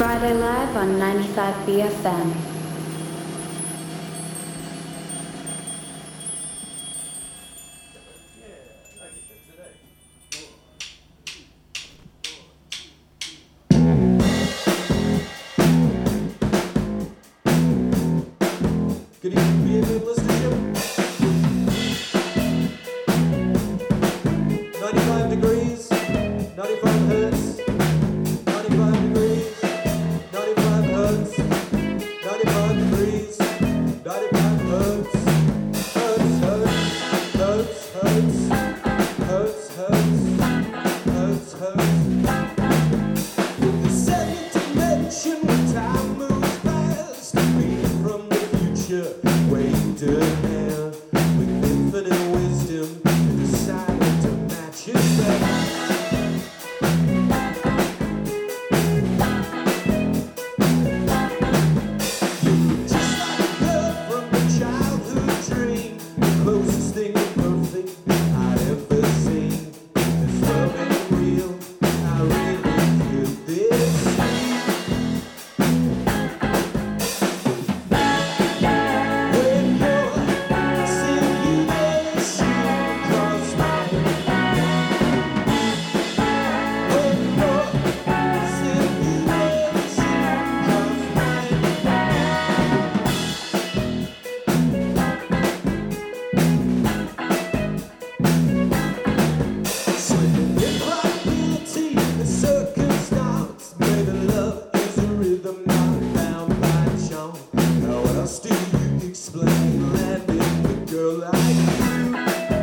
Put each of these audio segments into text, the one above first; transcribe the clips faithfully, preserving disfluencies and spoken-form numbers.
Friday Live on ninety-five B F M. Good evening, be a good listenership. ninety-five degrees, ninety-five hertz, ninety-five degrees, ninety-five hertz, ninety-five degrees, ninety-five hertz, hertz, hertz, hertz, hertz, hertz, hertz, hertz. The seventh dimension where time moves fast, reading from the future, waiting to hand with infinite wisdom, and decided to match his best. Just like a girl from a childhood dream, the closest thing to perfect I'd ever seen. This love ain't real, I really feel this. When your simulation cross mine, when your simulation cross mine. Slipping in probability, the circumstance, maybe love is a rhythm not bound by charm. How else do you explain landing with a girl like you?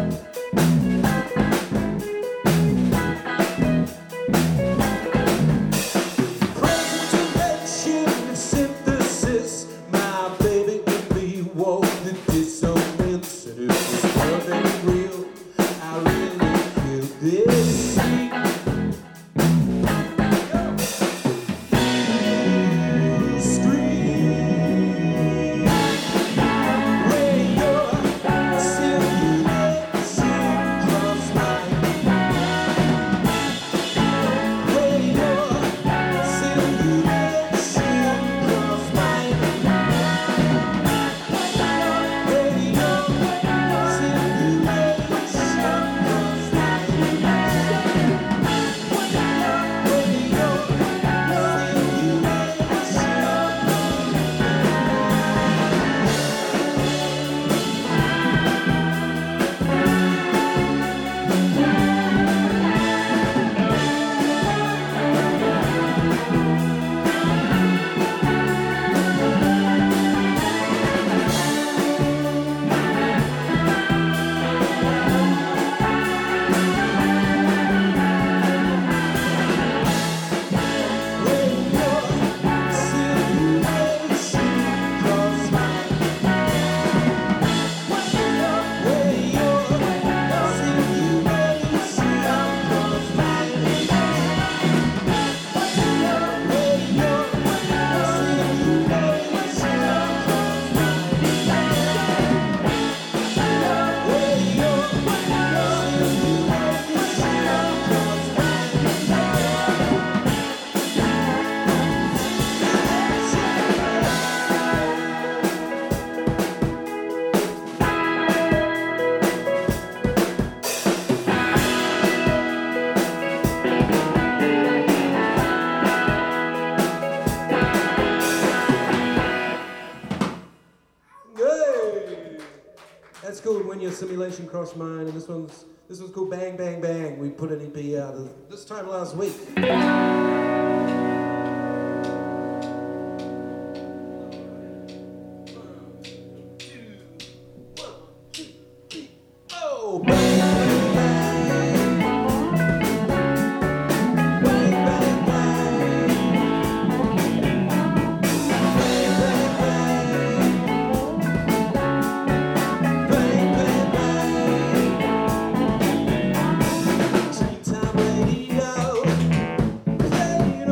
Present dimension of synthesis, my baby and me walk the dissonance, and if this love ain't real, I really feel this. You scream when your simulation cross mine. When your simulation cross mine. When your simulation cross Hey! That's called When Your Simulation Crossed Mine, and this one's this one's called Bang Bang Bang. We put an E P out of this time last week. Oh, bang, bang, bang. Bang, bang, bang. Bang, bang, bang. Bang, bang, bang. Dreamtime radio, playing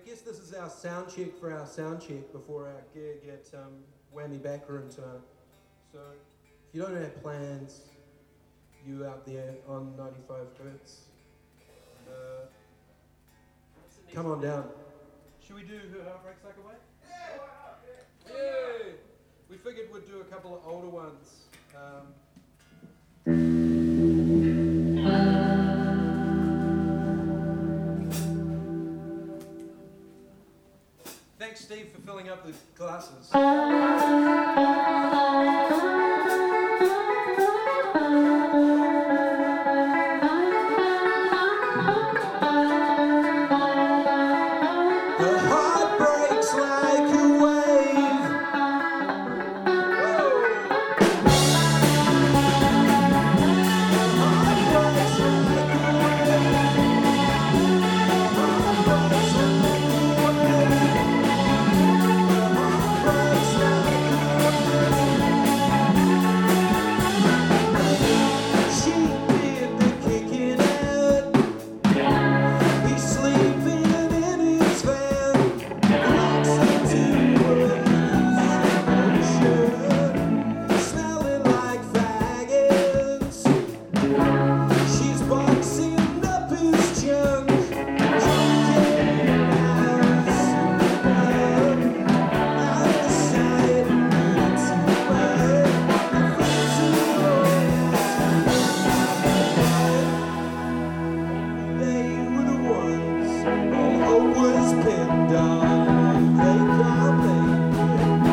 guess this is our sound check for our sound check before our gig at um, Whammy Backroom tonight. So if you don't have plans, you out there on ninety-five hertz, uh, come on down. Should we do Her Heart Breaks Like a Wave? Yeah! Yeah! We figured we'd do a couple of older ones. Um, Thanks, Steve, for filling up the glasses. Her heart breaks like a wave. Whoa. Her heart breaks like a wave. Her heart breaks like a wave. She did the kicking out. He's sleeping in his van. Walks into his shirt, smelling like faggots. She's boxing up his junk. Drinking house out of sight. It's right. They were the ones all hope was pinned on. They can't make it.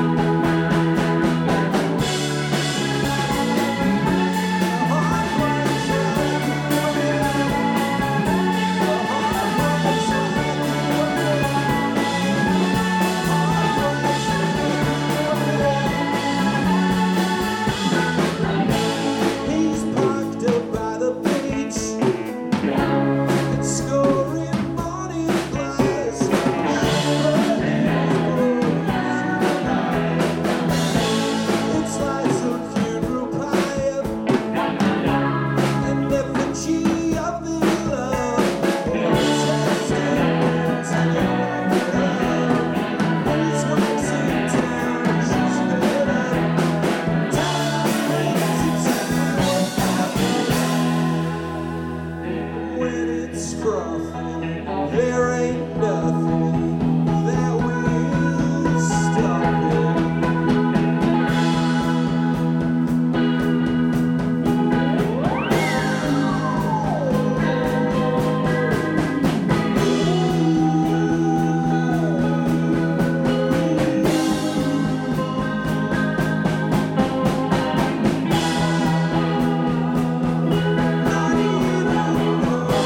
Her heart breaks like a wave. Her heart breaks like a wave. Her heart breaks like a wave. He's parked up by the beach. It's scoring morning flies. It's like some funeral pyre, an effigy of the love. He's waxing town, she's fed up. Time when it's frothing, there ain't nothing that will stop it. Not even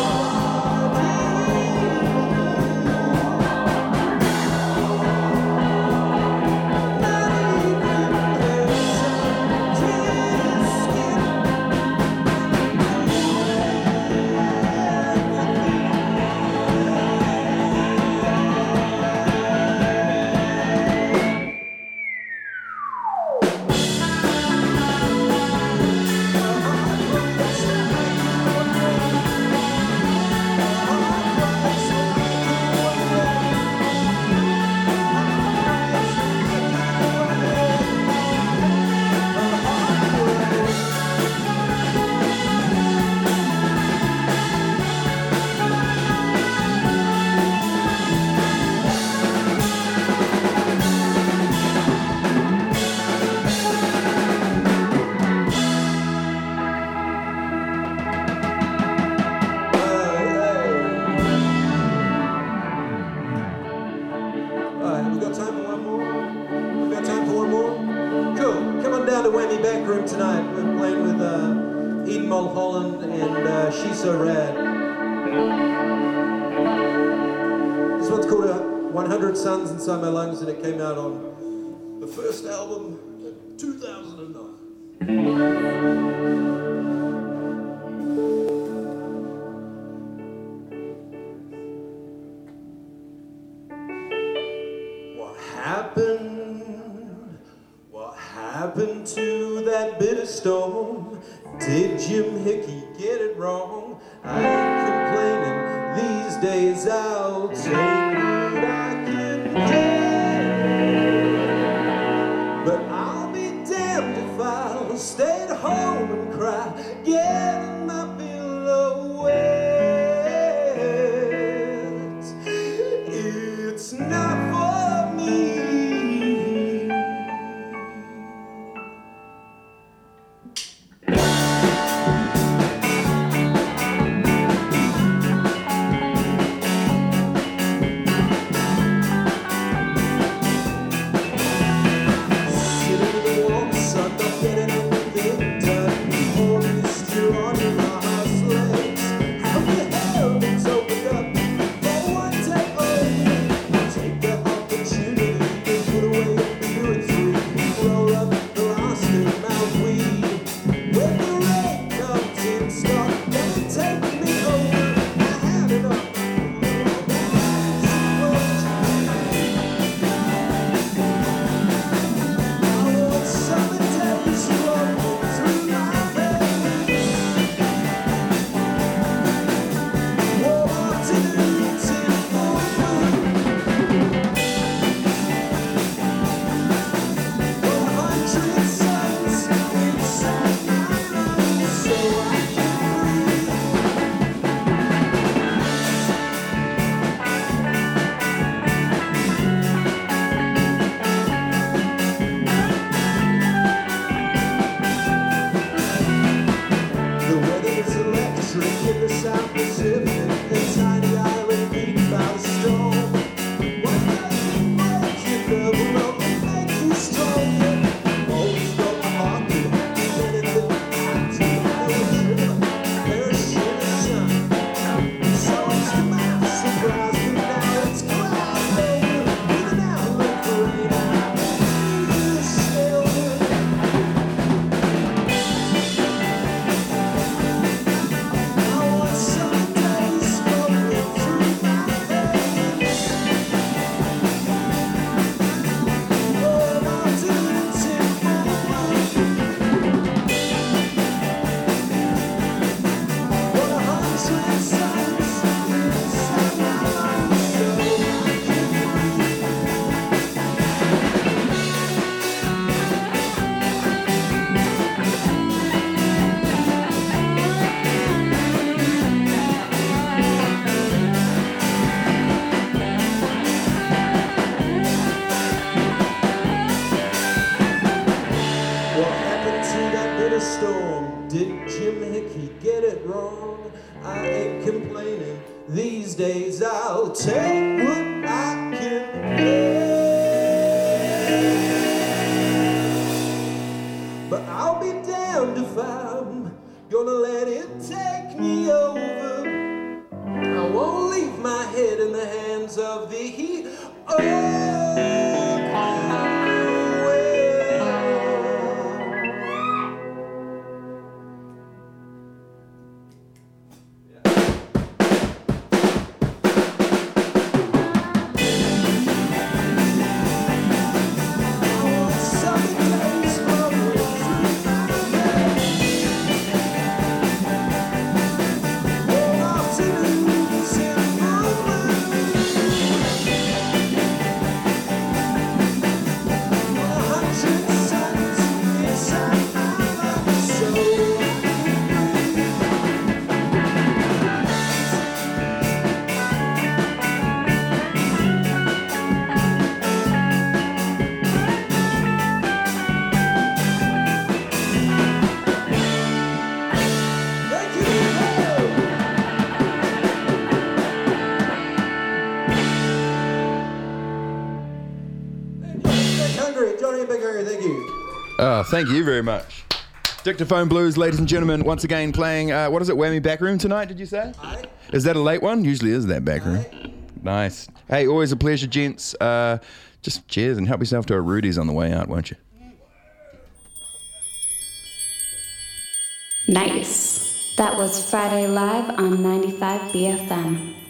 Alright, we got time for one more? We got time for one more? Cool. Come on down to Whammy Backroom tonight. We're playing with uh, Eden Mulholland and uh, She's So Rad. This one's called uh, one hundred Suns Inside My Lungs, and it came out on the first album in two thousand nine. What happened? What happened to that bitter storm? Did Jim Hickey get it wrong? I ain't complaining. These days I'll take it out. not for me. Storm. Did Jim Hickey get it wrong? I ain't complaining. These days I'll take what I can get. But I'll be damned if I'm gonna let it take me over. I won't leave my head in the hands of the heat. Oh, Oh, thank you very much. Dictaphone Blues, ladies and gentlemen, once again playing, uh, what is it, Whammy Backroom tonight, did you say? Aye. Is that a late one? Usually is that backroom. Aye. Nice. Hey, always a pleasure, gents. Uh, just cheers and help yourself to a Rudy's on the way out, won't you? Nice. That was Friday Live on ninety-five B F M.